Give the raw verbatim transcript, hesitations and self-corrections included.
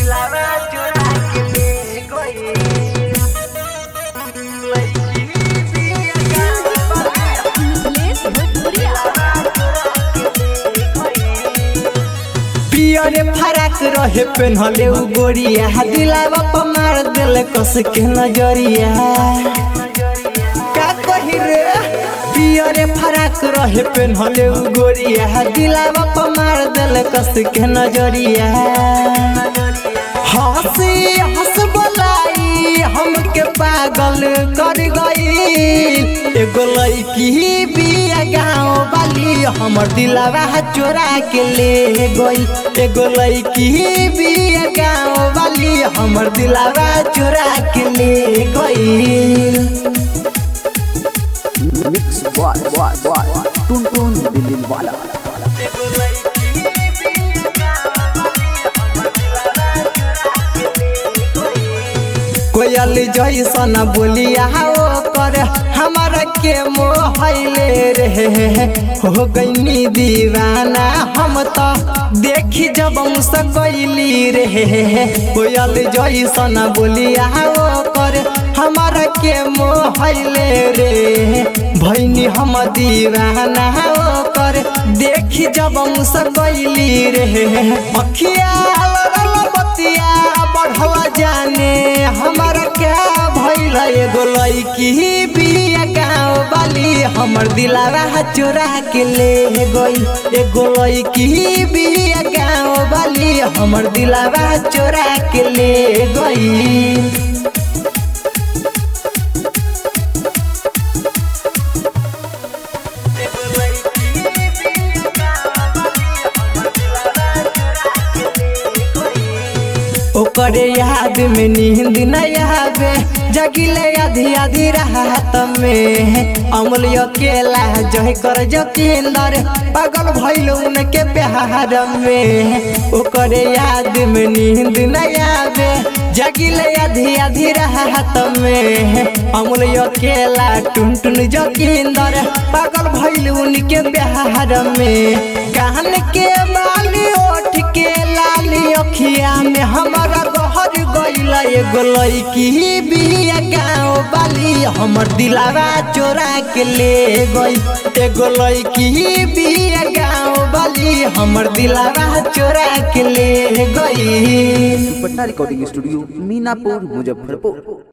दिलावा चुरा के ले गई लड़की बिया पियरे फराक रहे पेन्हले उ गोरिया दिलावा पर मार देले कस के नजरिया का कही रे पियरे फराक रहे पेन्हले उ गोरिया दिलावा पर मार देले कस के नजरिया हंसी हंस बोलाई हमके पागल कर गई एगो लड़की बिया गाँव वाली हमर दिलावा चोरा के ले गई एगो लड़की बिया गाँव वाली हमर दिलावा चोरा के ले गई मिक्स बॉय बॉय बॉय टुन टुन दिल वाला कोयल जैसन बोलिया कर हमारा के मोहले रे हो गईनी दीवाना हम तो देखी जब मुस्कैली रे कोयल जैसन बोलिया कर हमारा के मोहले रे भैनी हम दीवाना कर देखी जब मुस्कैली रे अखिया बतिया बढ़ला जाने हमारा क्या भइल एगो लड़की बिया गाँव वाली हमर दिलावा चोरा के ले गई एगो लड़की बिया गाँव वाली हमर दिलावा चोरा के ले गई ओकरे याद में नींद न आवे जगिले आधी आधी रात में अमल अकेला जय कर जतींदर पागल भइल उनके प्यार में ओकरे याद में नींद न आवे जगिले आधी आधी रात में अमल अकेला टुन टुन जतींदर पागल भइल उनके प्यार में कान के बाली ओठ के लाली अखिया में हमारा गहर गइल एगो लड़की बिया गाँव वाली हमर दिलावा चोरा के ले गई एगो लड़की बिया गाँव वाली हमर दिलावा चोरा के ले गई। Patna recording studio Minapur Muzaffarpur.